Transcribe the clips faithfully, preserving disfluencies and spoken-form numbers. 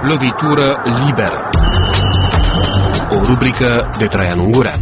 Lovitură liberă. O rubrică de Traian Ungurean.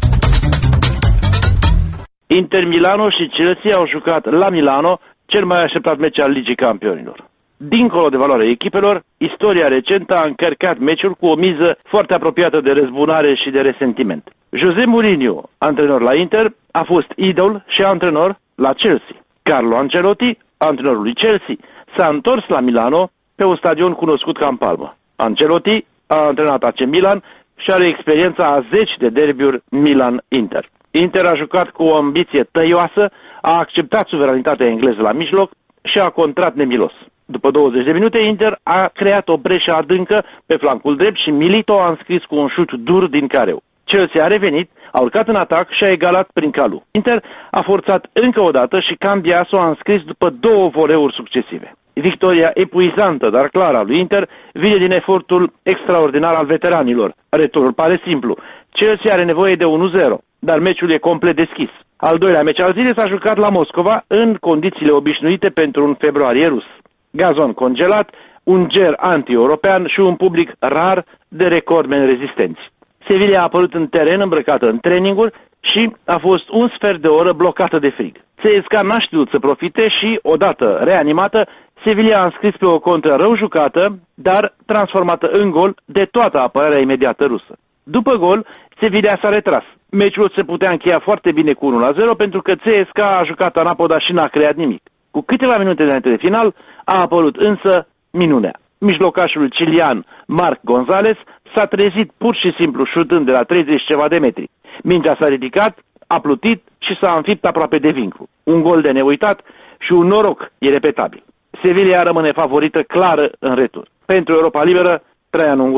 Inter Milano și Chelsea au jucat la Milano cel mai așteptat meci al Ligii Campionilor. Dincolo de valoarea echipelor, istoria recentă a încărcat meciul cu o miză foarte apropiată de răzbunare și de resentiment. José Mourinho, antrenor la Inter, a fost idol și antrenor la Chelsea. Carlo Ancelotti, antrenorul lui Chelsea, s-a întors la Milano pe un stadion cunoscut ca în palmă. Ancelotti a antrenat A C Milan și are experiența a zeci de derbiuri Milan-Inter. Inter a jucat cu o ambiție tăioasă, a acceptat suveranitatea engleză la mijloc și a contrat nemilos. După douăzeci de minute, Inter a creat o breșă adâncă pe flancul drept și Milito a înscris cu un șut dur din careu. Chelsea a revenit, a urcat în atac și a egalat prin calul. Inter a forțat încă o dată și Cambiaso a înscris după două voleuri succesive. Victoria epuizantă, dar clară a lui Inter vine din efortul extraordinar al veteranilor. Returul pare simplu. Chelsea are nevoie de unu zero, dar meciul e complet deschis. Al doilea meci al zilei s-a jucat la Moscova în condițiile obișnuite pentru un februarie rus. Gazon congelat, un ger anti-european și un public rar de recordmeni rezistenți. Sevilla a apărut în teren îmbrăcată în traininguri și a fost un sfert de oră blocată de frig. C S K n-a știut să profite și, odată reanimată, Sevilla a înscris pe o contră rău jucată, dar transformată în gol de toată apărarea imediată rusă. După gol, Sevilla s-a retras. Meciul se putea încheia foarte bine cu unu la zero pentru că C S K a jucat anapoda și n-a creat nimic. Cu câteva minute înainte de final a apărut însă minunea. Mijlocașul cilian Marc González s-a trezit pur și simplu șutând de la treizeci ceva de metri. Mingea s-a ridicat, a plutit și s-a înfipt aproape de vinclu. Un gol de neuitat și un noroc irepetabil. Sevilla rămâne favorită clară în retur. Pentru Europa Liberă, Traian Ungurean.